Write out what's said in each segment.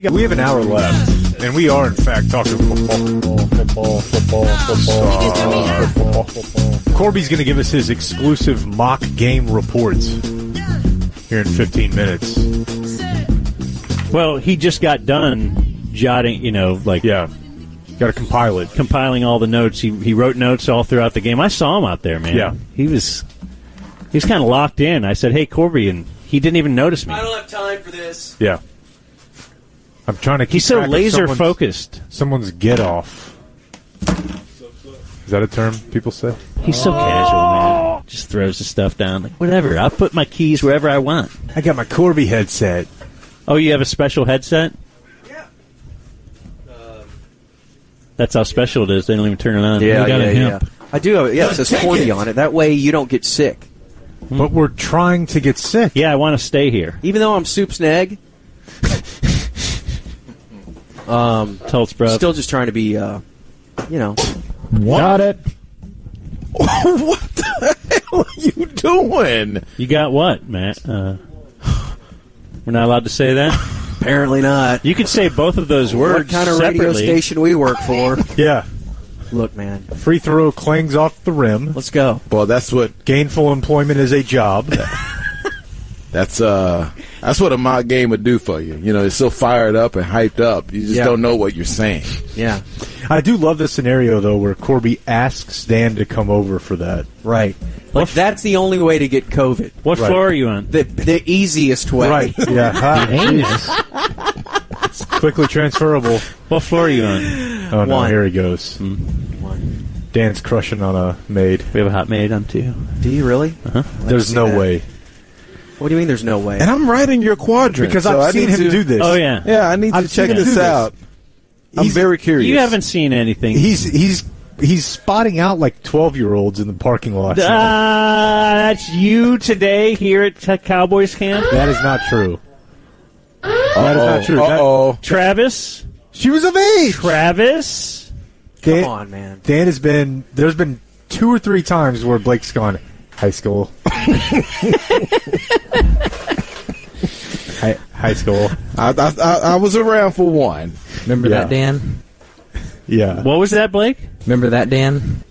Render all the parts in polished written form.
We have an hour left, and we are, in fact, talking football. Corby's going to give us his exclusive mock game reports here in 15 minutes. Well, he just got done jotting, Yeah, got to compile it. compiling all the notes. He wrote notes all throughout the game. I saw him out there, man. Yeah. He was kind of locked in. I said, hey, Corby, and he didn't even notice me. I don't have time for this. Yeah. I'm trying to keep He's so track of laser focused. Someone's get off. Is that a term people say? He's so casual, man. Just throws the stuff down. Like, whatever. I'll put my keys wherever I want. I got my Corby headset. Oh, you have a special headset? Yeah. That's how special it is. They don't even turn it on. Yeah, We got a hemp. I do have it. Yeah, it says Corby on it. That way you don't get sick. But we're trying to get sick. Yeah, I want to stay here. Even though I'm soup's neg. Tults, bro. Still just trying to be, Got it. What the hell are you doing? You got what, Matt? We're not allowed to say that? Apparently not. You could say both of those words What kind of radio separately. station we work for? Yeah. Look, man. Free throw clings off the rim. Let's go. Well, that's what Gainful employment is a job. that's what a mock game would do for you. You know, it's so fired up and hyped up. You just don't know what you're saying. Yeah. I do love the scenario, though, where Corby asks Dan to come over for that. Right. Like, that's the only way to get COVID. What Right. floor are you on? The easiest way. Right. Yeah. It's quickly transferable. What floor are you on? Oh, no. One. Here he goes. One. Dan's crushing on a maid. We have a hot maid on, too. Do you really? There's no way. What do you mean there's no way? And I'm right in your quadrant. Because so I I've seen need him to- do this. Oh, yeah. Yeah, I need to I've check seen him this do this. out. I'm very curious. You haven't seen anything. He's spotting out like 12-year-olds in the parking lot. That's you today here at Cowboys camp? That is not true. That is not true. That- Uh-oh. Travis? she was of age. Travis? Dan, Come on, man. Dan has been. There's been 2 or 3 times where Blake's gone high school. High school. I was around for one. Remember Yeah. that, Dan? Yeah. What was that, Blake? Remember that, Dan?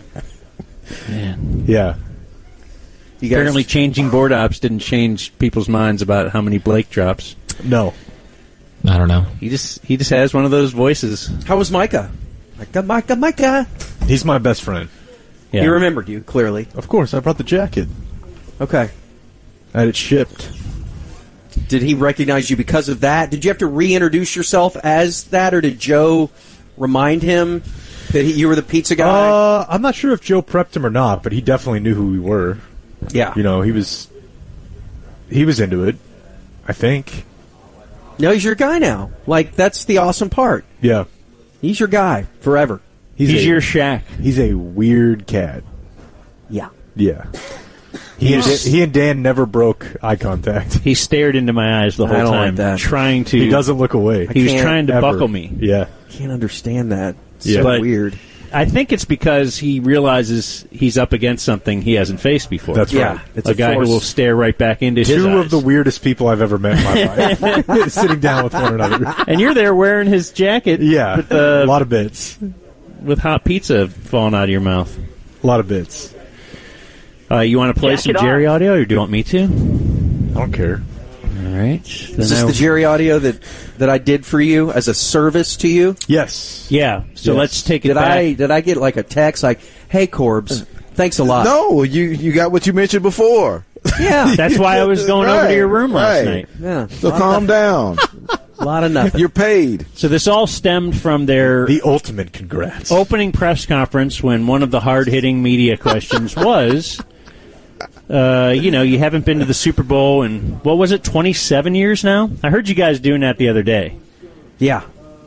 Man. Yeah. You guys, Apparently changing board ops didn't change people's minds about how many Blake drops. No. I don't know. He just has one of those voices. how was Micah? Micah. He's my best friend. Yeah. He remembered you, clearly. Of course, I brought the jacket. Okay. I had it shipped. Did he recognize you because of that? Did you have to reintroduce yourself as that, or did Joe remind him that you were the pizza guy? I'm not sure if Joe prepped him or not, but he definitely knew who we were. Yeah. You know, he was into it, I think. No, he's your guy now. Like, that's the awesome part. Yeah. He's your guy forever. He's your Shaq. He's a weird cat. Yeah. Yeah. He and Dan never broke eye contact. He stared into my eyes the whole I don't time, like that. trying to. He doesn't look away. He was can't trying to ever. buckle me. Yeah. Can't understand that. It's Yeah. so But- weird. I think it's because he realizes he's up against something he hasn't faced before. That's Yeah. right. It's a guy force. who will stare right back into his Two eyes. of the weirdest people I've ever met in my life. Sitting down with one another. And you're there wearing his jacket Yeah. with, a lot of bits. with hot pizza falling out of your mouth. A lot of bits. You want to play some Jerry audio, or do you want me to? I don't care. All right. Is this the Jerry audio that I did for you as a service to you? Yes. Yeah. So Yes. let's take it Did back. did I get like a text like, "Hey Corbs, thanks a lot." No, you got what you mentioned before. Yeah. That's why I was going over to your room last right. night. Yeah. So calm down. A lot of nothing. You're paid. So this all stemmed from their The ultimate congrats. opening press conference when one of the hard-hitting media questions was, you haven't been to the Super Bowl in, what was it, 27 years now? I heard you guys doing that the other day. Yeah.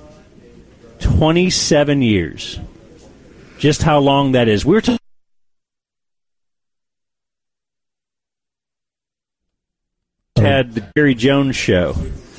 27 years. Just how long that is. We were talking. Had the Jerry Jones show.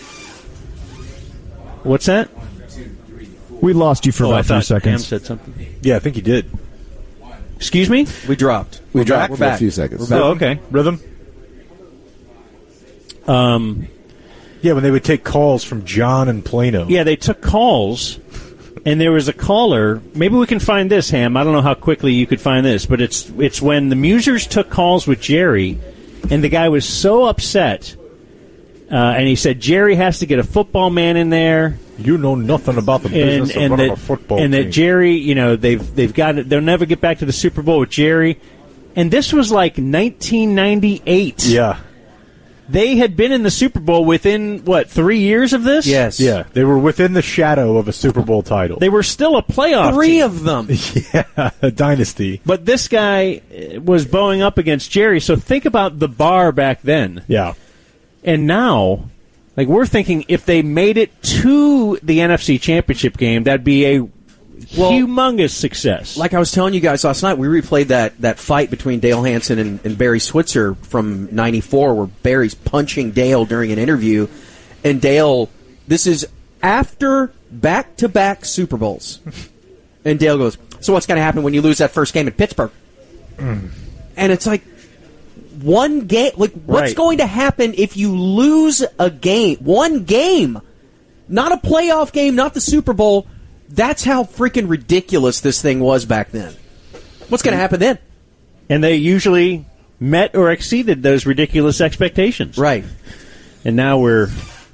What's that? We lost you for I about 3 thought Pam seconds. said something. Yeah, I think he did. Excuse me? We dropped. We dropped We're for a back. few seconds. We're back. Oh, okay. Rhythm? Yeah, when they would take calls from John and Plano. Yeah, they took calls, and there was a caller. Maybe we can find this, Ham. I don't know how quickly you could find this, but it's when the Musers took calls with Jerry, and the guy was so upset, and he said, Jerry has to get a football man in there. You know nothing about the business of running a football team. And that Jerry, they've got it. They'll never get back to the Super Bowl with Jerry. And this was like 1998. Yeah. They had been in the Super Bowl within, 3 years of this? Yes. Yeah, they were within the shadow of a Super Bowl title. They were still a playoff Three team. of them. Yeah, a dynasty. But this guy was bowing up against Jerry, so think about the bar back then. Yeah. And now, we're thinking if they made it to the NFC Championship game, that'd be a humongous success. Like I was telling you guys last night, we replayed that fight between Dale Hansen and Barry Switzer from '94, where Barry's punching Dale during an interview, and Dale, this is after back-to-back Super Bowls, and Dale goes, "So what's going to happen when you lose that first game at Pittsburgh?" And it's like, one game, what's going to happen if you lose a game? One game, not a playoff game, not the Super Bowl. That's how freaking ridiculous this thing was back then. What's going to happen then? And they usually met or exceeded those ridiculous expectations. Right. And now we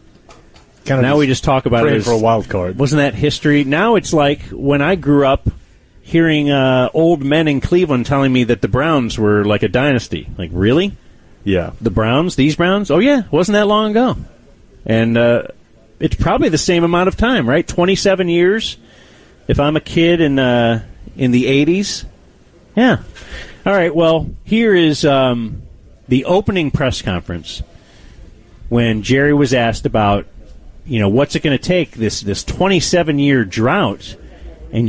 just talk about it as for a wild card. Wasn't that history? Now it's like when I grew up hearing old men in Cleveland telling me that the Browns were like a dynasty. Like, really? Yeah. The Browns? These Browns? Oh, yeah. Wasn't that long ago. And it's probably the same amount of time, right? 27 years. If I'm a kid in the 80s. Yeah. All right, well, here is the opening press conference when Jerry was asked about, what's it going to take, this 27-year drought, and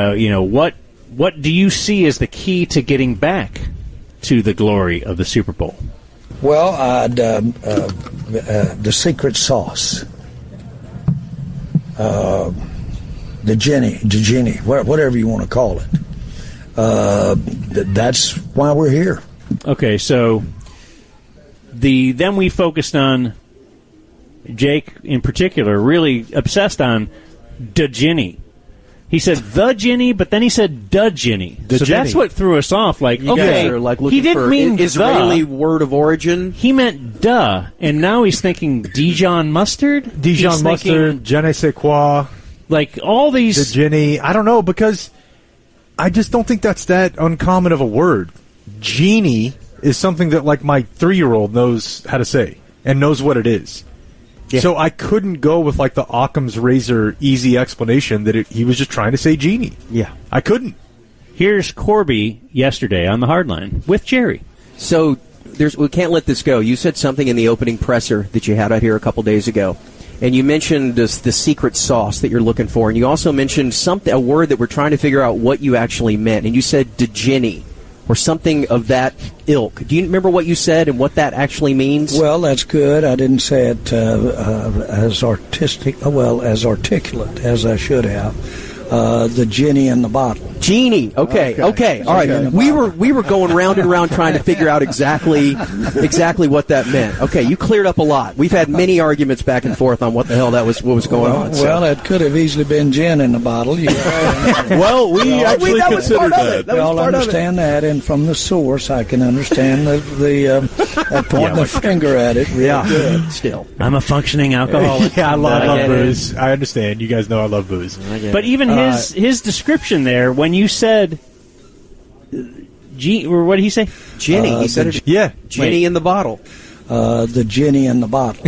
what do you see as the key to getting back to the glory of the Super Bowl? Well, the secret sauce. The genie, whatever you want to call it. That's why we're here. Okay, so then we focused on Jake in particular, really obsessed on the Ginny. He said the Ginny, but then he said the Ginny. So Ginny. that's what threw us off. Like, You okay, guys are looking he didn't for mean Israeli the. word of origin. He meant duh, and now he's thinking Dijon mustard. Dijon He's mustard, thinking, je ne sais quoi, like all the these. Ginny. I don't know, because I just don't think that's that uncommon of a word. Genie is something that, my 3-year-old knows how to say and knows what it is. Yeah. So I couldn't go with, the Occam's razor easy explanation that he was just trying to say genie. Yeah. I couldn't. Here's Corby yesterday on the Hardline with Jerry. So we can't let this go. You said something in the opening presser that you had out here a couple days ago, and you mentioned the secret sauce that you're looking for, and you also mentioned a word that we're trying to figure out what you actually meant, and you said "deginny" or something of that ilk. Do you remember what you said and what that actually means? Well, that's good. I didn't say it as articulate as I should have. The genie in the bottle. Genie. Okay. All right. We were going round and round trying to figure out exactly what that meant. Okay, you cleared up a lot. We've had many arguments back and forth on what the hell what was going on. Well, it could have easily been gin in the bottle. Well, we actually considered that. We all understand that, and from the source, I can understand the pointing the finger at it. Really good. Still, I'm a functioning alcoholic. Yeah, I love booze. I understand. You guys know I love booze. But even his description there, when you said or what did he say? Ginny. He said it. Yeah. Ginny in the bottle. The genie in the bottle.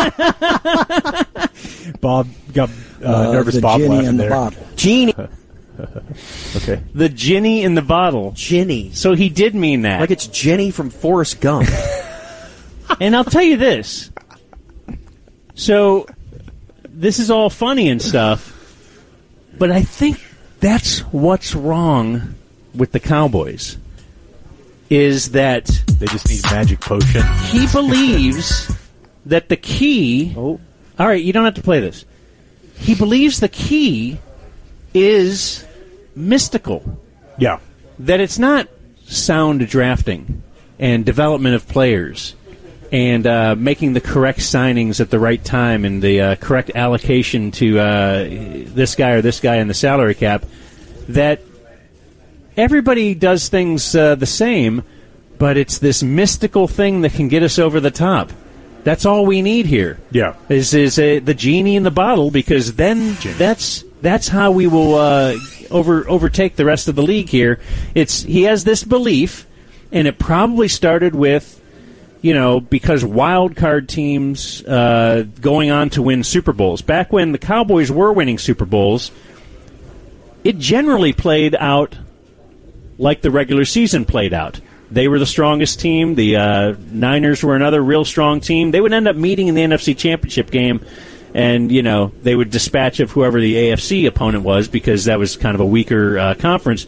Bob got nervous. The Bob genie laughing in the there. bottle. Genie. Okay. The Ginny in the bottle. Ginny. So he did mean that. Like it's Jenny from Forrest Gump. And I'll tell you this. So this is all funny and stuff, but I think that's what's wrong with the Cowboys, is that They just need magic potion. he believes that the key... Oh. All right, you don't have to play this. He believes the key is mystical. Yeah. That it's not sound drafting and development of players. and making the correct signings at the right time and the correct allocation to this guy or this guy in the salary cap, that everybody does things the same, but it's this mystical thing that can get us over the top. That's all we need here. Yeah. Is the genie in the bottle, because then that's how we will overtake the rest of the league here. He has this belief, and it probably started with, because wild card teams going on to win Super Bowls. Back when the Cowboys were winning Super Bowls, it generally played out like the regular season played out. They were the strongest team. The Niners were another real strong team. They would end up meeting in the NFC Championship game, and, they would dispatch of whoever the AFC opponent was, because that was kind of a weaker conference.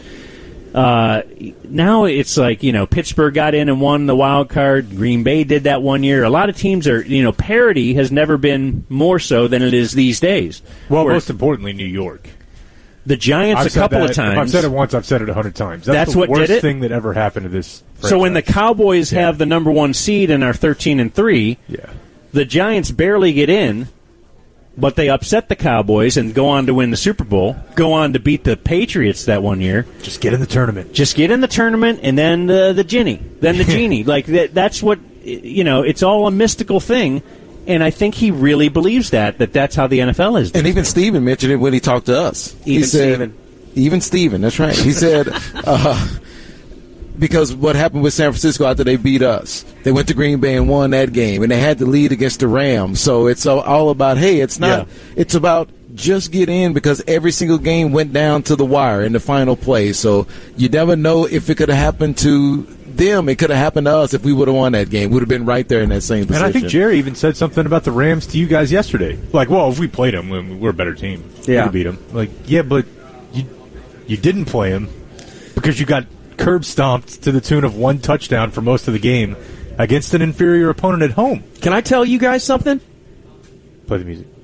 Now it's like, Pittsburgh got in and won the wild card. Green Bay did that one year. A lot of teams are, parity has never been more so than it is these days. Well, most importantly, New York. The Giants I've a couple of times. If I've said it once, I've said it 100 times. That's the what worst did it? thing that ever happened to this franchise. So when the Cowboys have the number 1 seed and are 13-3, the Giants barely get in, but they upset the Cowboys and go on to win the Super Bowl, go on to beat the Patriots that one year. Just get in the tournament. Just get in the tournament, and then the genie. Then the genie. Like, that's what, it's all a mystical thing. And I think he really believes that's how the NFL is. And even Steven mentioned it when he talked to us. Even Steven, that's right. He said, because what happened with San Francisco after they beat us, they went to Green Bay and won that game, and they had the lead against the Rams. So it's all about, it's about just get in, because every single game went down to the wire in the final play. So you never know if it could have happened to them. It could have happened to us if we would have won that game. Would have been right there in that same position. And I think Jerry even said something about the Rams to you guys yesterday. Like, well, if we played them, we're a better team. We could beat them. Like, yeah, but you didn't play them because you got curb stomped to the tune of 1 touchdown for most of the game against an inferior opponent at home. Can I tell you guys something? Play the music.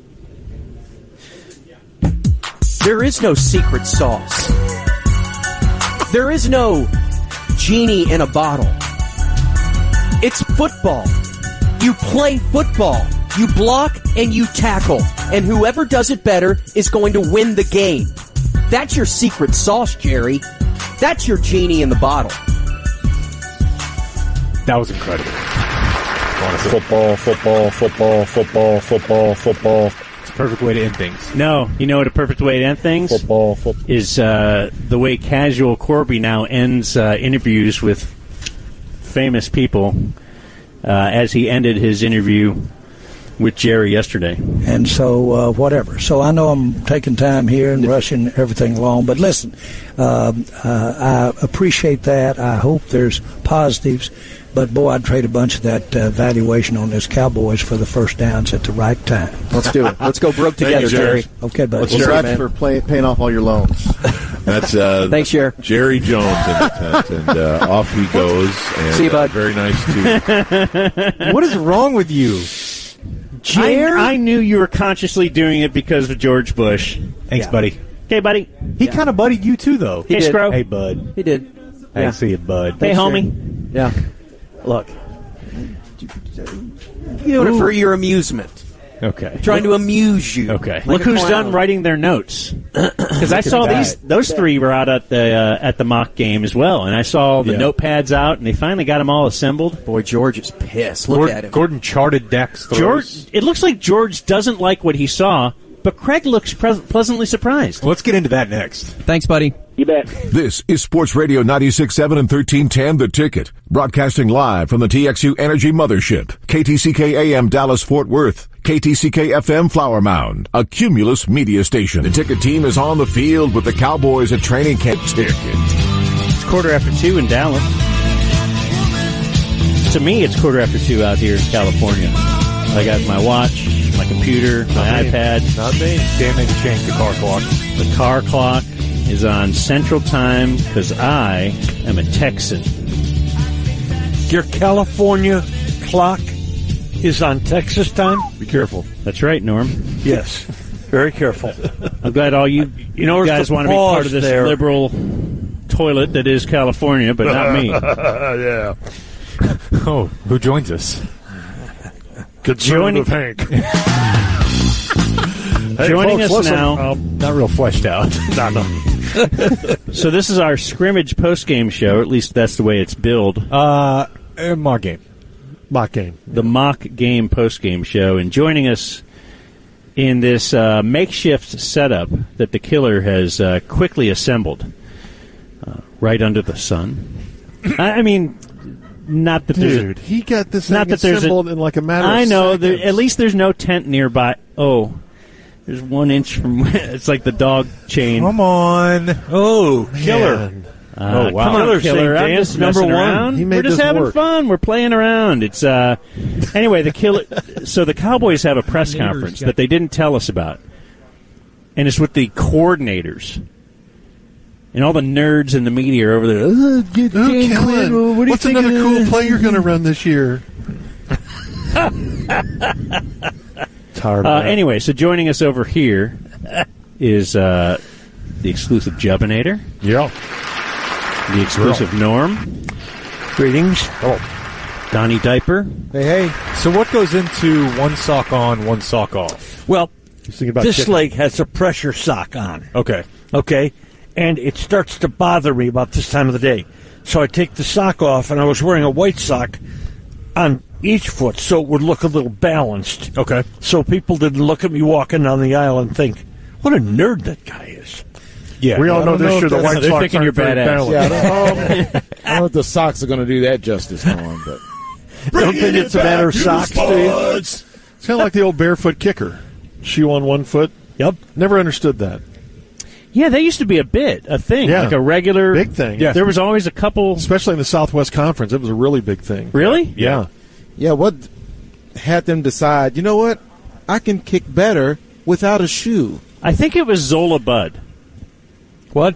There is no secret sauce. There is no genie in a bottle. It's football. You play football. You block and you tackle. And whoever does it better is going to win the game. That's your secret sauce, Jerry. That's your genie in the bottle. That was incredible. Football. It's a perfect way to end things. No, you know what a perfect way to end things? Football. Is the way Casual Corby now ends interviews with famous people, as he ended his interview with Jerry yesterday. And so, whatever. So I know I'm taking time here and rushing everything along, but listen, I appreciate that. I hope there's positives, but boy, I'd trade a bunch of that valuation on this Cowboys for the first downs at the right time. Let's do it. Let's go broke together, Jerry. Okay, buddy. Congrats for paying off all your loans. That's thanks, Jerry. Jerry Jones in the tent, and off he goes. And, see you, bud. Very nice too. What is wrong with you? Jerry? I knew you were consciously doing it because of George Bush. Thanks, buddy. Okay, buddy. He kind of buddied you too, though. Hey, Scro. Hey, bud. He did. I see you, bud. Hey, homie. Yeah. Look. You do it for your amusement. Okay. Trying to amuse you. Okay. Look who's done writing their notes. Because I saw those three were out at the mock game as well, and I saw the notepads out, and they finally got them all assembled. Boy, George is pissed. Look at him. Gordon charted Dak's throws. George, it looks like George doesn't like what he saw, but Craig looks pleasantly surprised. Let's get into that next. Thanks, buddy. You bet. This is Sports Radio 96.7 and 1310 The Ticket, broadcasting live from the TXU Energy Mothership, KTCK AM Dallas Fort Worth, KTCK FM Flower Mound, a Cumulus media station. The Ticket team is on the field with the Cowboys at training camp. Ticket. It's 2:15 in Dallas. To me, it's 2:15 out here in California. I got my watch, my computer, my iPad. Not me. Damn, they changed the car clock. The car clock is on Central Time because I am a Texan. Your California clock is on Texas time? Be careful. That's right, Norm. Yes. Very careful. I'm glad all you guys want to be part of this liberal toilet that is California, but not me. Yeah. Oh, who joins us? Conservative Hank. Joining folks, us listen, now. Not real fleshed out. No. So this is our scrimmage post-game show. At least that's the way it's billed. Mock game. Mock game. The mock game post-game show. And joining us in this makeshift setup that the killer has quickly assembled right under the sun. I mean, not that there's Dude, he got this not thing that there's assembled in like a matter of I know. seconds. At least there's no tent nearby. Oh, there's 1 inch from. It's like the dog chain. Come on. Oh, killer. Oh, wow. Come on, Killer's killer! saying I'm dance just number messing one. around. He made We're just this having work. fun. We're playing around. It's anyway. The killer. So the Cowboys have a press conference that they didn't tell us about, and it's with the coordinators. And all the nerds in the media are over there. Oh, get Dan Quinn. Kellen, What do you what's think another of cool this?" play you're going to run this year? Tired of that. Anyway, so joining us over here is the exclusive Jubbinator, Yeah. the exclusive Norm, Greetings. Donnie Diaper. Hey. So what goes into one sock on, one sock off? Well, Thinking about this chicken. leg has a pressure sock on. Okay. Okay? And it starts to bother me about this time of the day. So I take the sock off, and I was wearing a white sock on each foot so it would look a little balanced. Okay. So people didn't look at me walking down the aisle and think, what a nerd that guy is. Yeah. We all know this year the White they're Sox thinking aren't you're very badass. balanced. Yeah, I don't know if the socks are going to do that justice, Norm, but Don't think it's a matter of socks, do you? It's kind of like the old barefoot kicker. Shoe on one foot. Yep. Never understood that. Yeah, that used to be a thing, Yeah. like a regular Big thing. Yeah. There was always a couple. Especially in the Southwest Conference. It was a really big thing. Really? Yeah. yeah, what had them decide, you know what? I can kick better without a shoe. I think it was Zola Bud. What?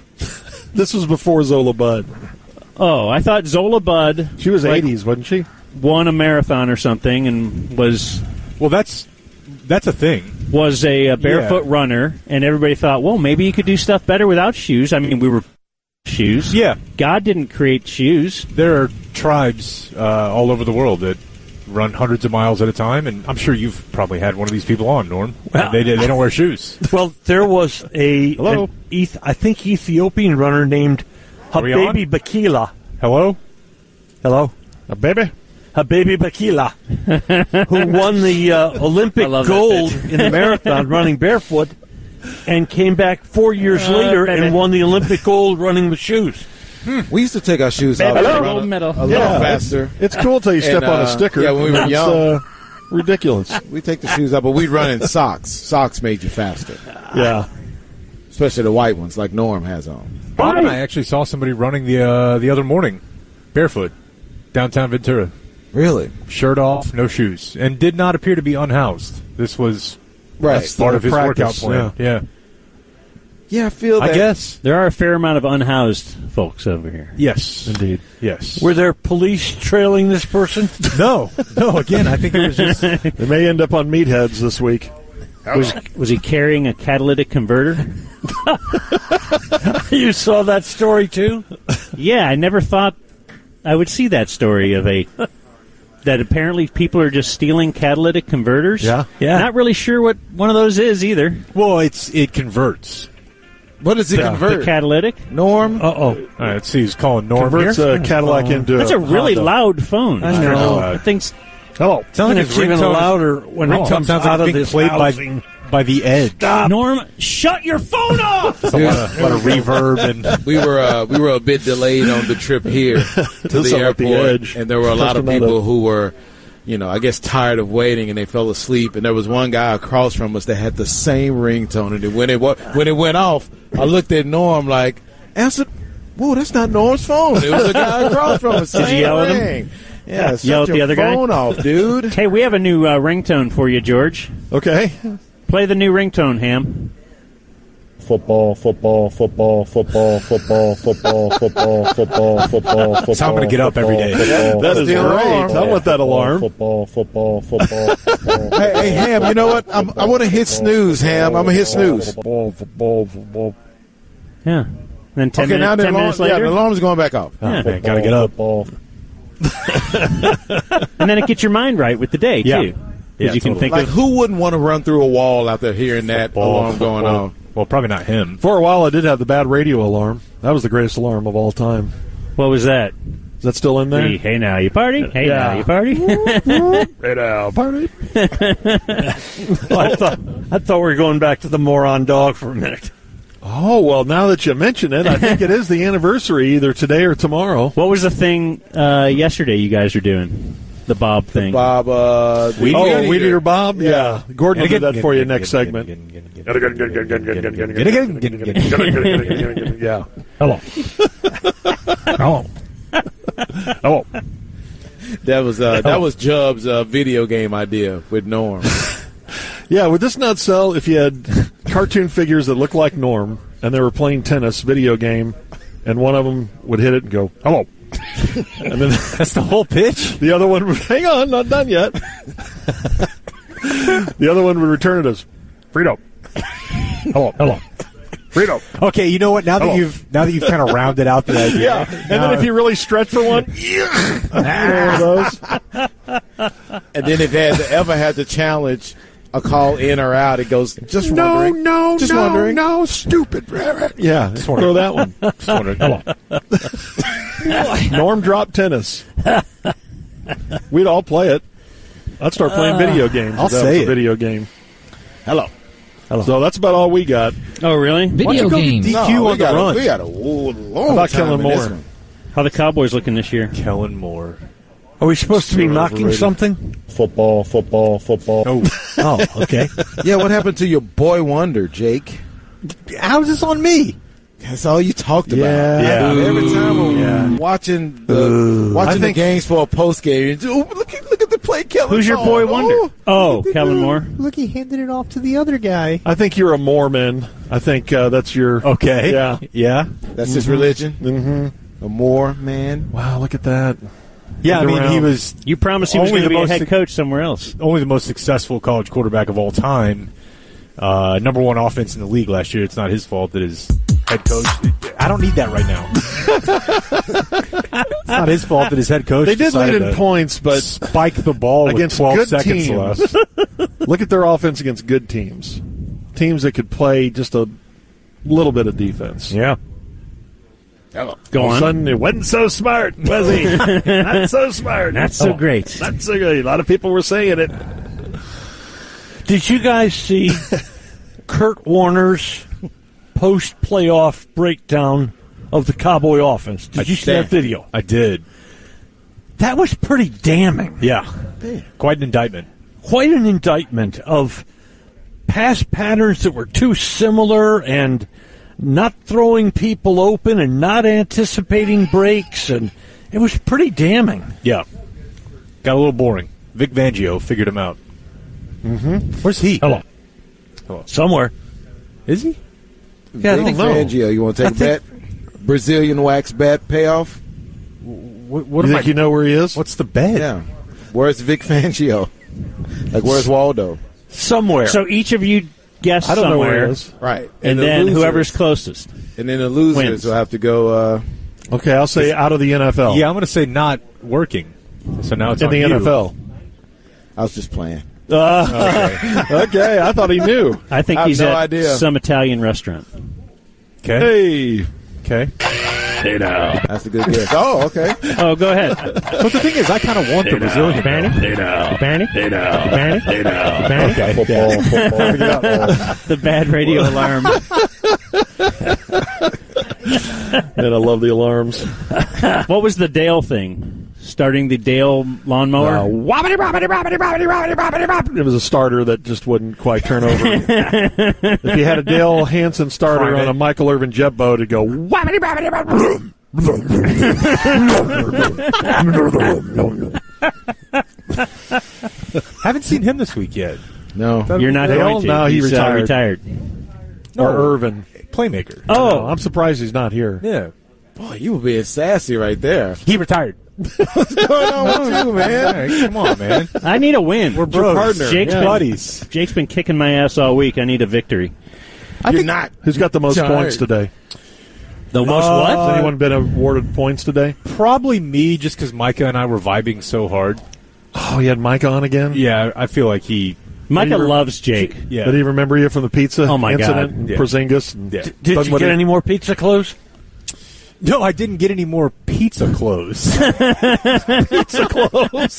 This was before Zola Bud. Oh, I thought Zola Bud. She was like, 80s, wasn't she? won a marathon or something and was Well, that's a thing. a barefoot runner, and everybody thought, well, maybe you could do stuff better without shoes. I mean, we were shoes. Yeah. God didn't create shoes. There are tribes all over the world that run hundreds of miles at a time, and I'm sure you've probably had one of these people on, Norm. Well- They don't wear shoes. Well, there was Hello? I think Ethiopian runner named Are we on? Habibi Bakila. Hello? Hello? A baby? Habibi Bakila, who won the Olympic love that gold bitch. in the marathon running barefoot and came back 4 years later baby. and won the Olympic gold running with shoes. We used to take our shoes off Baby, and gold run medal. a little Yeah. faster. It's cool till you step And, on a sticker. yeah, when we were It's, young. ridiculous. We take the shoes off, but we'd run in socks. Socks made you faster, Yeah. especially the white ones like Norm has on. Bob and I actually saw somebody running the other morning, barefoot, downtown Ventura. Really? Shirt off, no shoes, and did not appear to be unhoused. This was Right. part of his practice, workout plan. Yeah. Yeah, I feel that. I guess. There are a fair amount of unhoused folks over here. Yes. Indeed. Yes. Were there police trailing this person? No. Again, I think it was just. They may end up on meatheads this week. Was he carrying a catalytic converter? You saw that story too? Yeah, I never thought I would see that story of that apparently people are just stealing catalytic converters. Yeah. Yeah. Not really sure what one of those is either. Well, it converts. What does it The convert? catalytic? Norm? Uh-oh. All right, let's see. He's calling Norm Converts here. a Cadillac into That's a really Honda. loud phone. I know. That thing's Hello. Sounds And like it's his even ringtone is- louder when it ringtone comes sounds out like of being this played housing. by the edge. Norm, shut your phone off! A lot of reverb and We were a bit delayed on the trip here to This the is like the airport, edge. and there were a lot of Just people another- who were, I guess tired of waiting, and they fell asleep. And there was one guy across from us that had the same ringtone, and when it went off, I looked at Norm like, answered. Whoa, that's not Norm's phone. It was a guy across from us. Did you yell at him? ring. Yeah, Yell shut at the your other guy? phone off, dude. Hey, we have a new ringtone for you, George. Okay. Play the new ringtone, Ham. Football, football, football, football, football, football, football, football, football. That's how I'm going to get up every day. That is the great. alarm. I want that alarm. Football, football, football, football. Hey, Ham, you know what? I want to hit snooze, Ham. I'm going to hit snooze. Football, football, football. Yeah. Then 10 Okay, now minutes the later. alarm's going back off. Yeah. man, gotta get up. Football. And then it gets your mind right with the day, Yeah. too. you can think like of who wouldn't want to run through a wall out there hearing that alarm going on? Well, probably not him. For a while, I did have the bad radio alarm. That was the greatest alarm of all time. what was that? Is that still in there? Hey now, you party? Hey Yeah. now, you party? Hey now, party. I thought we were going back to the moron dog for a minute. Oh, well, now that you mention it, I think it is the anniversary, either today or tomorrow. What was the thing yesterday you guys were doing? The Bob thing. Bob, Weed Eater Bob? Yeah. Gordon will do that for you next segment. Yeah. Hello. Hello. Oh, that was Jub's video game idea with Norm. yeah. Would this not sell if you had cartoon figures that look like Norm and they were playing tennis video game, and one of them would hit it and go hello, and then That's the whole pitch? the other one would hang on, not done yet. The other one would return it as Frito. Hello. Frito. Okay, you know what? Now that Hello. you've kind of rounded out the idea. Yeah, and then if you really stretch for one, one of those. And then if they ever had to challenge a call in or out, it goes just wondering. Just wondering. no, stupid. Yeah, throw that one. Just wondering. Hello. Norm drop tennis. We'd all play it. I'd start playing video games. I'll if that say was a it. video game. Hello. So that's about all we got. Oh, really? Video games. DQ on the run. We got a long How about time Kellen in this Moore? one. How the Cowboys looking this year? Kellen Moore. Are we supposed to be Sure, knocking overrated. something? Football. Oh, Oh, okay. Yeah, what happened to your boy wonder, Jake? how's this on me? That's all you talked about. Yeah. Every time we're Yeah. watching the games for a post game, look at the play, Kellen. Who's your boy wonder? Oh, Kellen Moore. Look, he handed it off to the other guy. I think you're a Mormon. I think that's your. Okay. Yeah. Yeah. That's his religion. Mm-hmm. A Moore man. Wow, look at that. Yeah, I Look mean, around. he was You promised he was Only going to the be a most head coach somewhere else. only the most successful college quarterback of all time. Number one offense in the league last year. It's not his fault that his head coach. I don't need that right now. It's not his fault that his head coach. They did lead decided in to points, but spike the ball against with 12 good seconds teams. left. Look at their offense against good teams. Teams that could play just a little bit of defense. Yeah. Go All of a on. sudden, it wasn't so smart, was he? Not so smart. Not so great. Not so good. A lot of people were saying it. Did you guys see Kurt Warner's post-playoff breakdown of the Cowboy offense? Did you see that video? I did. That was pretty damning. Yeah. Quite an indictment. Quite an indictment of pass patterns that were too similar and not throwing people open and not anticipating breaks, and it was pretty damning. Yeah. Got a little boring. Vic Fangio figured him out. Mm-hmm. Where's he? Hello. Somewhere. Is he? Yeah, I Vic don't know. Fangio, you want to take a bet? Brazilian wax bet payoff? What You am think I, you know where he is? What's the bet? Yeah. Where's Vic Fangio? Like, where's Waldo? Somewhere. So each of you guess I don't know where somewhere, he is. Right. and the then losers- whoever's closest. And then the losers wins. will have to go. Okay, I'll say out of the NFL. Yeah, I'm going to say not working. So now it's in on the you. NFL. I was just playing. Okay, I thought he knew. I think I have he's no at idea. some Italian restaurant. Okay. Hey. Okay. Hey now. That's a good guess. Oh, okay. Oh, go ahead. But the thing is, I kind of want the Brazilian. Banny? Hey now. Banny? Hey now. Banny? Hey now. Banny? Okay. Football. The bad radio alarm. And I love the alarms. What was the Dale thing? Starting the Dale lawnmower? It was a starter that just wouldn't quite turn over. If you had a Dale Hansen starter on a Michael Irvin jet boat, it'd go. Haven't seen him this week yet. No. You're not Dale? going to. No, he He's, retired. retired. Or Irvin. Playmaker. Oh, I'm surprised he's not here. Yeah. Boy, you were being sassy right there. He retired. What's going on with you, man? Hey, come on, man. I need a win. We're bros. partner. Jake's Yeah. been- buddies. Jake's been kicking my ass all week. I need a victory. You're not. Who's got the most Tired. points today? The most Has what? anyone been awarded points today? Probably me, just because Micah and I were vibing so hard. Oh, he had Mike on again? Yeah, I feel like he... Micah loves Jake. Yeah. Did he remember you from the pizza Oh, my God. incident? Yeah. Porzingis? And Yeah. Did you get any more pizza clothes? No, I didn't get any more pizza clothes. Pizza clothes.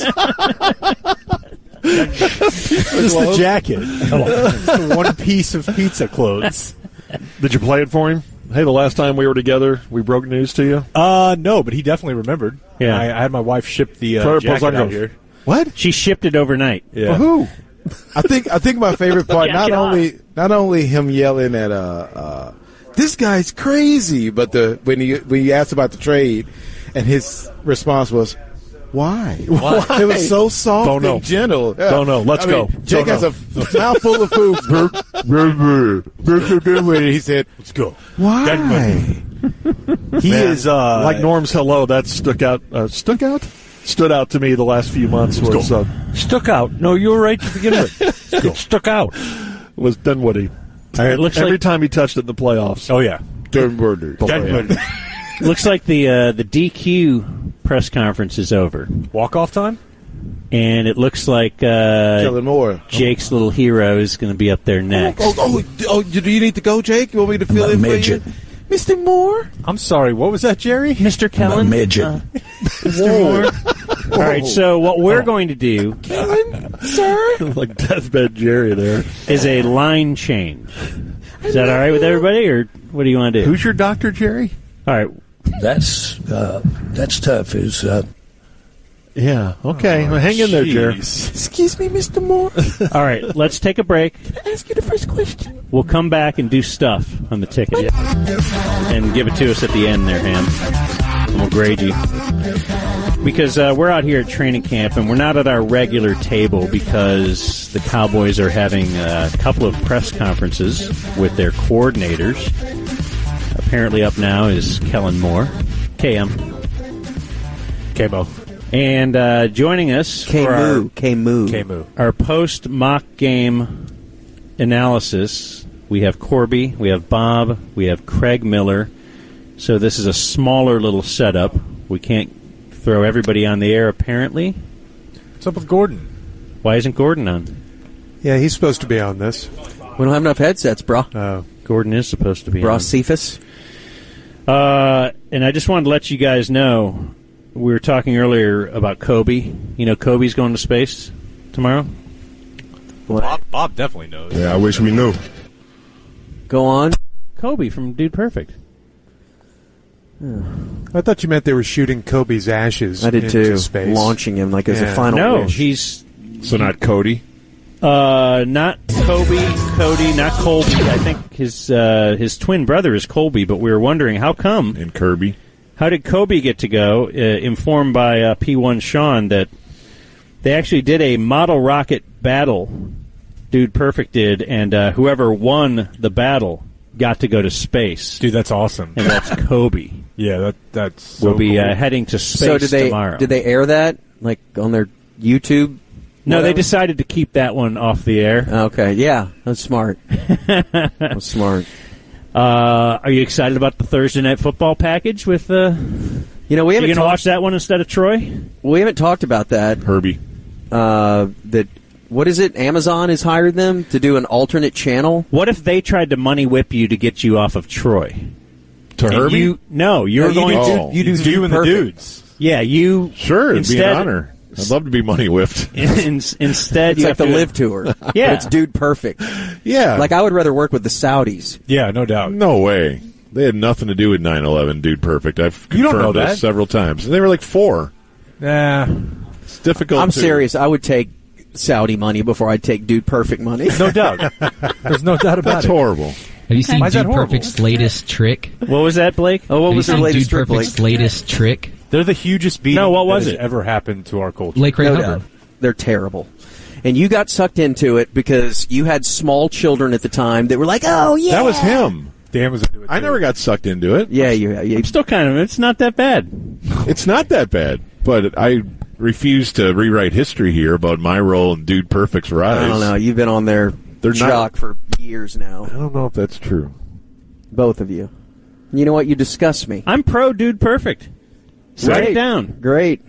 Just the jacket. Just the one piece of pizza clothes. Did you play it for him? Hey, the last time we were together, we broke news to you? No, but he definitely remembered. Yeah. I had my wife ship the jacket out here. What? She shipped it overnight. Yeah. For who? I think my favorite part Yeah, not only him yelling at this guy's crazy, but when you asked about the trade, and his response was, why? It was so soft Don't know. and gentle. Yeah. Don't know. Let's go. Jake Don't has a mouthful of food. He said, Let's go. why? He is like Norm's hello. That stood out to me the last few months. Stuck out. No, you were right to begin with. It stuck out. Was Dunwoody. It looks Every like time he touched it in the playoffs. Oh yeah. looks like the DQ press conference is over, Walk-off time? and it looks like Kellen Moore. Jake's little hero is going to be up there next. Do you need to go, Jake? You want me to fill in midget. for you? Mr. Moore? I'm sorry, what was that, Jerry? Mr. Kellen? midget. Mr. Moore? All right, so what we're going to do Kellen? Sir? Like deathbed Jerry there. is a line change. Is that all right with everybody, or what do you want to do? Who's your doctor, Jerry? All right. That's tough. Yeah. Okay. Well, hang in there, Jerry. Excuse me, Mr. Moore. All right, let's take a break. Ask you the first question. We'll come back and do stuff on the ticket. And give it to us at the end there, Ham. And we'll grade you. Because we're out here at training camp, and we're not at our regular table because the Cowboys are having a couple of press conferences with their coordinators. Apparently up now is Kellen Moore. KM. K-Mo. And joining us for K-Moo. our post-mock game analysis, we have Corby, we have Bob, we have Craig Miller. So this is a smaller little setup. We can't throw everybody on the air, apparently. What's up with Gordon? Why isn't Gordon on? Yeah, he's supposed to be on this. We don't have enough headsets, bro. Gordon is supposed to be Bro on. Cephas. And I just wanted to let you guys know, we were talking earlier about Kobe. You know Kobe's going to space tomorrow? Bob definitely knows. Yeah, I wish we knew. Go on. Kobe from Dude Perfect. I thought you meant they were shooting Kobe's ashes I did into too. space. Launching him like as a Yeah. final No, wish. he's So not Cody. not Cody, not Colby. I think his twin brother is Colby, but we were wondering how come. And Kirby. How did Kobe get to go? Informed by P1 Sean that they actually did a model rocket battle. Dude Perfect did, and whoever won the battle got to go to space. Dude, that's awesome. And that's Kobe. Yeah, that's so We'll be cool. heading to space So did they tomorrow. did they air that like on their YouTube? No, they Whatever? decided to keep that one off the air. Okay, yeah, that's smart. That's smart. Are you excited about the Thursday Night Football package with You know, we you haven't going to talked, watch that one instead of Troy? we haven't talked about that. Herbie. That what is it? Amazon has hired them to do an alternate channel. What if they tried to money whip you to get you off of Troy? To And Herbie? you're No, you going do, to Oh. you do You and the Perfect. dudes. Yeah, you Sure, it'd be instead an honor. I'd love to be money whipped. instead It's you like have the to Live Tour. Yeah. But it's Dude Perfect. Yeah. Like I would rather work with the Saudis. Yeah, no doubt. No way. They had nothing to do with 9/11, Dude Perfect. I've You don't know confirmed that. this several times. They were like 4. Nah, It's difficult. I'm to- serious. I would take Saudi money before I'd take Dude Perfect money. no doubt. There's no doubt about That's it. horrible. Have you seen Why is that Dude horrible? Perfect's latest trick? What was that, Blake? Oh, what Have was you their seen latest Dude trick, Blake? Perfect's latest trick? They're the hugest beating No, what was that has it? ever happened to our culture. Lake Ray No Hubbard. doubt. They're terrible. And you got sucked into it because you had small children at the time that were like, oh, yeah. That was him. Dan was into it. I too. never got sucked into it. Yeah, you Still kind of. It's not that bad. It's not that bad, but I refuse to rewrite history here about my role in Dude Perfect's rise. I don't know. You've been on their They're jock not- for years now. I don't know if that's true. Both of you. You know what? You disgust me. I'm pro Dude Perfect. Write it Great. down. Great.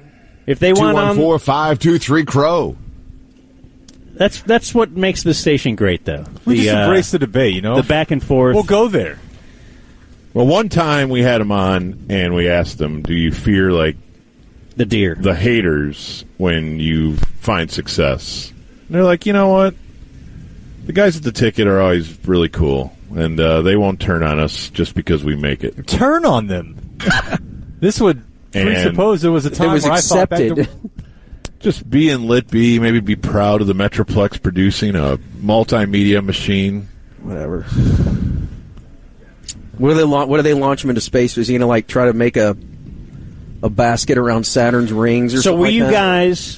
If they want 214-523-CROW. That's what makes this station great, though. We just embrace the debate, The back and forth. We'll go there. Well, one time we had him on, and we asked him, do you fear, like, the deer, the haters, when you find success? And they're like, you know what? The guys at the ticket are always really cool, and they won't turn on us just because we make it. Turn on them. This would presuppose there was a time where I thought back to... Just be in Lit B, maybe be proud of the Metroplex producing a multimedia machine. Whatever. What do they launch him into space? Is he going to try to make a basket around Saturn's rings or something? So will you guys?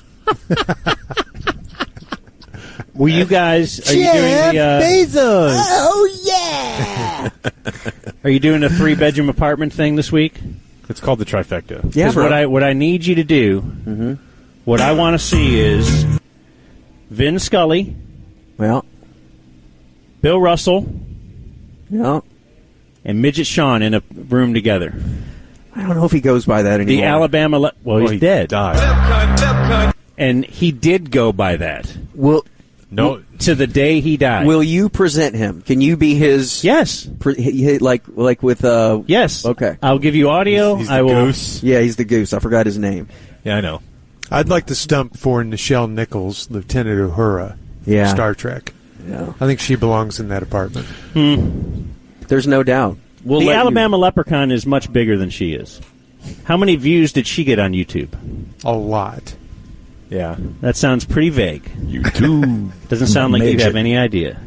Will you guys? Are you doing the? Bezos. Oh yeah! Are you doing a 3-bedroom apartment thing this week? It's called the trifecta. Yeah, bro. what I need you to do. Mm-hmm. What I want to see is Vin Scully. Well. Bill Russell. Yeah. And Midget Sean in a room together. I don't know if he goes by that anymore. The Alabama... he's dead. Died. And he did go by that. No. To the day he died. Will you present him? Can you be his... Yes. Like with... Yes. Okay. I'll give you audio. He's the goose. Yeah, he's the goose. I forgot his name. Yeah, I know. I'd like to stump for Nichelle Nichols, Lieutenant Uhura, Yeah. Star Trek. Yeah. I think she belongs in that apartment. There's no doubt. The Alabama Leprechaun is much bigger than she is. How many views did she get on YouTube? A lot. Yeah. That sounds pretty vague. YouTube. Doesn't sound like you have any idea.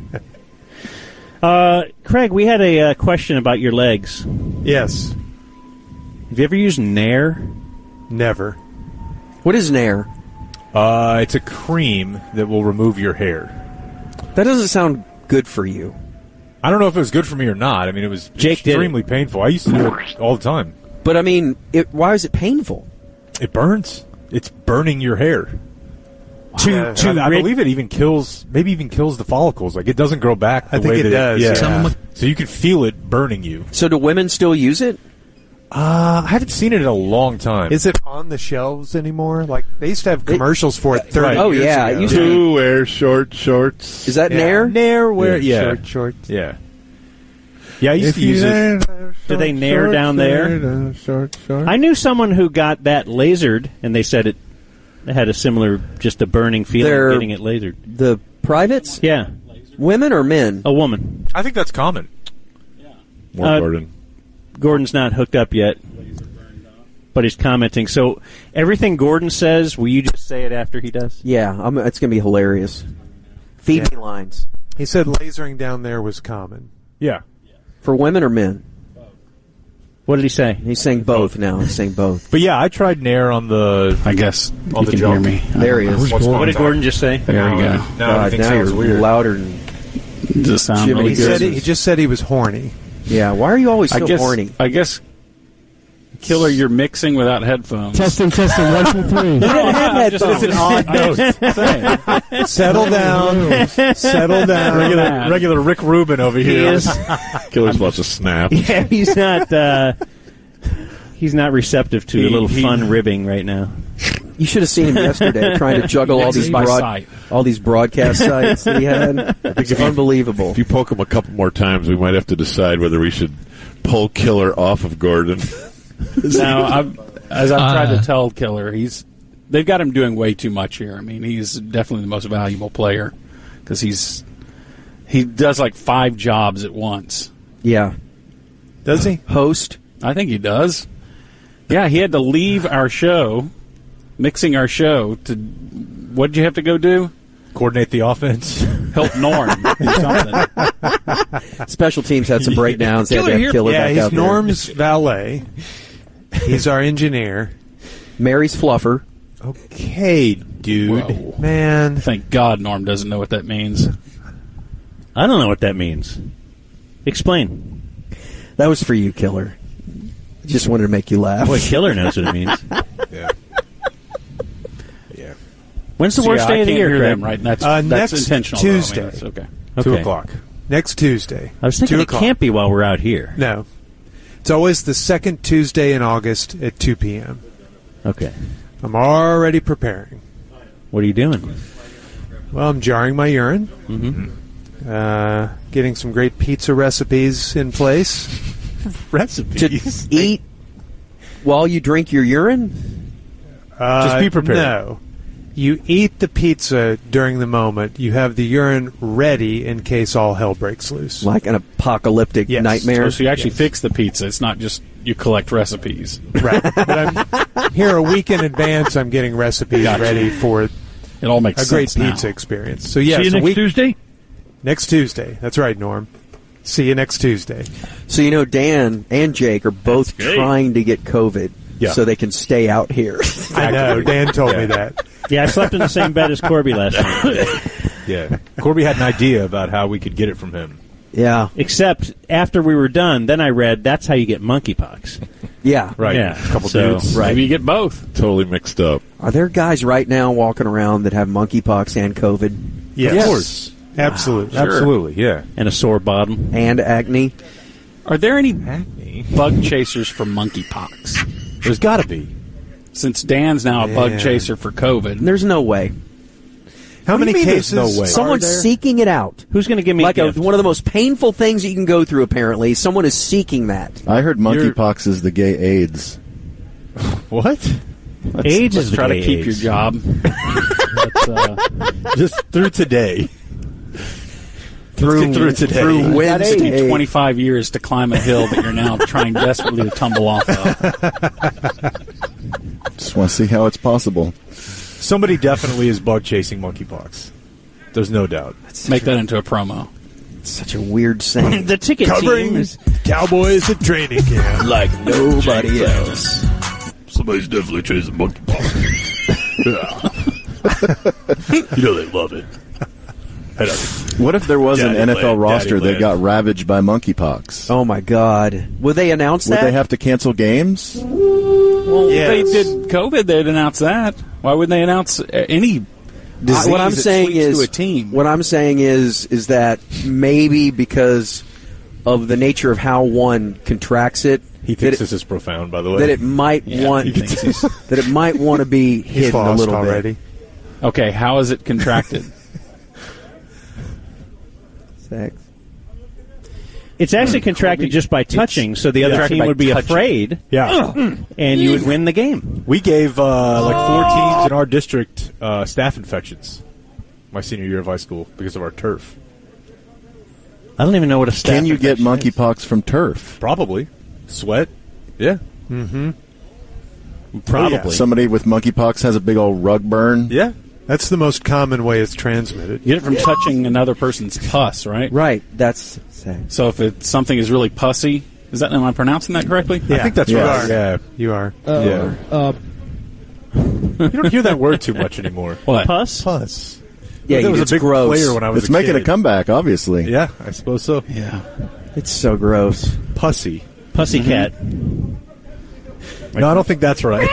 Craig, we had a question about your legs. Yes. Have you ever used Nair? Never. What is Nair? It's a cream that will remove your hair. That doesn't sound good for you. I don't know if it was good for me or not. I mean, it was extremely painful. I used to do it all the time. But, I mean, why is it painful? It burns. It's burning your hair. I believe it even kills the follicles. Like, it doesn't grow back the way it does. Yeah. So you can feel it burning you. So do women still use it? I haven't seen it in a long time. Is it on the shelves anymore? Like, they used to have commercials for it 30 Oh, years yeah. ago. It used to be. To wear short shorts. Is that Nair? Nair wear, yeah. Short shorts. Yeah. Yeah, I used to use it. Do they Nair down there? Short. I knew someone who got that lasered, and they said it had a similar, just a burning feeling getting it lasered. The privates? Yeah. Women or men? A woman. I think that's common. More Gordon. Gordon's not hooked up yet, but he's commenting. So everything Gordon says, will you just say it after he does? Yeah, it's going to be hilarious. Feed me lines. He said lasering down there was common. Yeah. For women or men? What did he say? He's saying both now. He's saying both. But yeah, I tried Nair on the... I guess on you the can jump. hear me. There he is. What did Gordon just say? There you go. Now everything now sounds you're weird. louder than... Does it sound Jimmy, really good? He just said he was horny. Yeah, why are you always so I guess, horny? I guess, Killer, you're mixing without headphones. Testing, 1, 2, 3. He didn't have headphones. It's an odd note. Settle down. Settle down. Regular Rick Rubin over here. Killer's about to snap. Yeah, he's not receptive to a little fun ribbing right now. You should have seen him yesterday trying to juggle all these broadcast sites that he had. It's unbelievable. If you poke him a couple more times, we might have to decide whether we should pull Killer off of Gordon. Now, as I've tried to tell Killer, they've got him doing way too much here. I mean, he's definitely the most valuable player because he does like 5 jobs at once. Yeah. Does he? Host? I think he does. Yeah, he had to leave our show, mixing our show, to... What did you have to go do? Coordinate the offense. Help Norm do something. Special teams had some breakdowns. They had to have Killer back he's out there. Norm's valet. He's our engineer. Mary's fluffer. Okay, dude. Whoa. Man. Thank God Norm doesn't know what that means. I don't know what that means. Explain. That was for you, Killer. Just wanted to make you laugh. Boy, Killer knows what it means. Yeah. When's the worst day of the year, hear Craig? them, right? That's next intentional. Tuesday. Though. I mean, that's okay. 2 o'clock. Next Tuesday. I was thinking 2 it o'clock. can't be while we're out here. No. It's always the second Tuesday in August at 2 p.m. Okay. I'm already preparing. What are you doing? Well, I'm jarring my urine. Mm-hmm. Getting some great pizza recipes in place. Recipes? To eat while you drink your urine? Just be prepared. No. You eat the pizza during the moment. You have the urine ready in case all hell breaks loose. Like an apocalyptic nightmare? Oh, so you actually fix the pizza. It's not just you collect recipes. Right. But I'm here a week in advance. I'm getting recipes ready for it all makes a great sense now. pizza experience. So, yeah. See you next Tuesday? Next Tuesday. That's right, Norm. See you next Tuesday. So, you know, Dan and Jake are both trying to get COVID so they can stay out here. I know. Dan told me that. Yeah, I slept in the same bed as Corby last night. Yeah. Corby had an idea about how we could get it from him. Yeah. Except after we were done, then I read that's how you get monkeypox. Yeah. Right. Yeah. A couple So- dudes. Right. Maybe you get both. Totally mixed up. Are there guys right now walking around that have monkeypox and COVID? Yes. Of course. Absolutely. Sure. Absolutely, yeah. And a sore bottom. And acne? Are there any bug chasers for monkeypox? There's got to be. Since Dan's now a bug chaser for COVID. There's no way. How What do many you mean there's cases? no way? Someone's are there? seeking it out. Who's going to give me Like a gift? one of the most painful things that you can go through, apparently. Someone is seeking that. I heard monkeypox is the gay AIDS. What? AIDS Let's is the try to gay keep AIDS. your job. Just through today. Through, through today. Through It's Wednesday. taken 25 years to climb a hill that you're now trying desperately to tumble off of. Just want to see how it's possible. Somebody definitely is bug chasing monkeypox. There's no doubt. Make that into a promo. It's such a weird saying. The ticket Covering team is Cowboys at training camp. Like nobody else. Somebody's definitely chasing monkeypox. You know they love it. What if there was an Daddy NFL land, roster daddy that land. got ravaged by monkeypox? Oh, my God. Would they announce Would that? they have to cancel games? Well, Yes. if they did COVID, they'd announce that. Why wouldn't they announce any disease What I'm that saying sweeps is, to a team? what I'm saying is that maybe because of the nature of how one contracts it, He that thinks it, this is profound, by the way. that it might want he thinks he's- that it might want to be He's hidden a lost little already. bit. Okay, how is it contracted? Sex. It's actually contracted just by touching, so the other contracted team by would be touching. afraid, Yeah. and you would win the game. We gave like 4 teams in our district staph infections my senior year of high school because of our turf. I don't even know what a staph Can you get infection is. monkeypox from turf? Probably. Sweat. Yeah. Probably. Somebody with monkeypox has a big old rug burn. Yeah. That's the most common way it's transmitted. You get it from touching another person's pus, right? Right. That's sex. So if something is really pussy, am I pronouncing that correctly? I think that's You right. are. Yeah. You are. Yeah. You don't hear that word too much anymore. What? Pus? Pus. Yeah, That was it's a big gross. player when I was It's a making kid. a comeback, obviously. Yeah, I suppose so. Yeah. It's so gross. Pussy. Pussycat. No, I don't think that's right.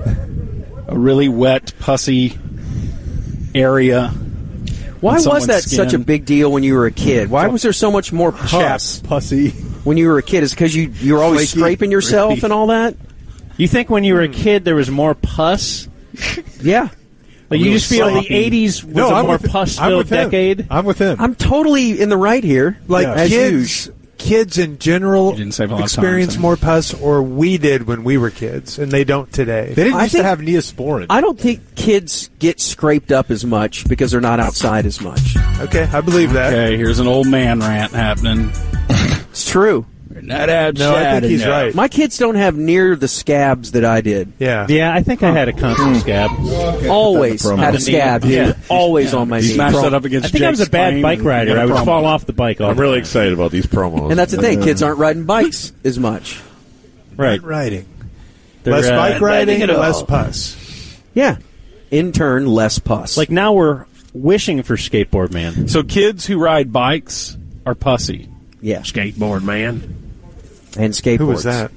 A really wet, pussy area. Why on was someone's that skin. such a big deal when you were a kid? Why was there so much more pus Pussy. when you were a kid? Is it because you were always Flaky. scraping yourself Really. and all that? You think when you were a kid there was more pus? Yeah. Like you Really just feel sloppy. the 80s was a I'm more with- I'm pus-filled with him. decade? I'm with him. I'm totally in the right here. Like as kids in general You didn't save a lot of experience time, more pus, or we did when we were kids, and they don't today. They didn't I used to think- have Neosporin. I don't think kids get scraped up as much because they're not outside as much. Okay, I believe that. Okay, here's an old man rant happening. It's true. Not outside. No, I think he's right. My kids don't have near the scabs that I did. Yeah. Yeah, I think I had a constant scab. Always Promo. had a scab, dude. Yeah. Always on my knee. Smash that up against I think I was a Jake's bad claim bike and rider. get a I would promo. fall off the bike all I'm the really time. excited about these promos. And that's the thing. Kids aren't riding bikes as much. Right. Riding. They're, Less bike riding, riding it less all. pus. Yeah. In turn, less pus. Like now we're wishing for Skateboard Man. So kids who ride bikes are pussy. yeah. Skateboard man. And skateboards. Who was that?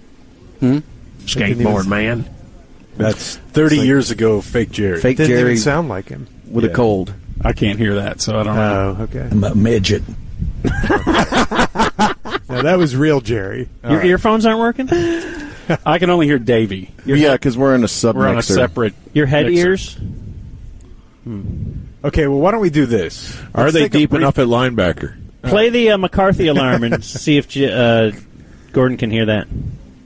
Skateboard man. That's 30 years ago, fake Jerry. Fake Didn't Jerry even sound like him. with a cold. I can't hear that, so I don't know. Oh, okay. I'm a midget. No, that was real Jerry. Your earphones aren't working? I can only hear Davey. Yeah, because we're in a sub. We're on a separate. Your head mixer. ears? Okay, well, why don't we do this? Are Let's they take a deep brief- enough at linebacker? Play the McCarthy alarm and see if Gordon can hear that.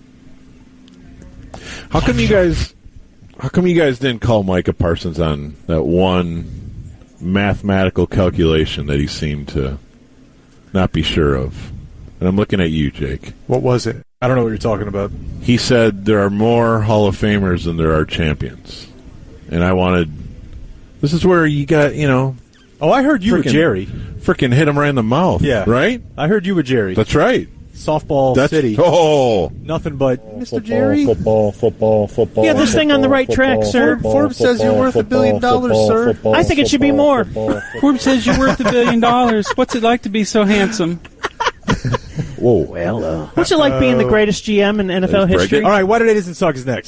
How come you guys didn't call Micah Parsons on that one mathematical calculation that he seemed to not be sure of? And I'm looking at you, Jake. What was it? I don't know what you're talking about. He said there are more Hall of Famers than there are champions. And I wanted... This is where you got, Oh, I heard you with Jerry. Freaking hit him right in the mouth. Yeah. Right? I heard you with Jerry. That's right. Softball That's City. Oh. Nothing but Mr. Football, Jerry. football. Yeah, this thing on the right track, sir. Forbes says you're worth $1 billion, sir. I think it should be more. Forbes says you're worth $1 billion. What's it like to be so handsome? Whoa. Well, What's it like being the greatest GM in NFL history? All right, What It Isn't Suck is next.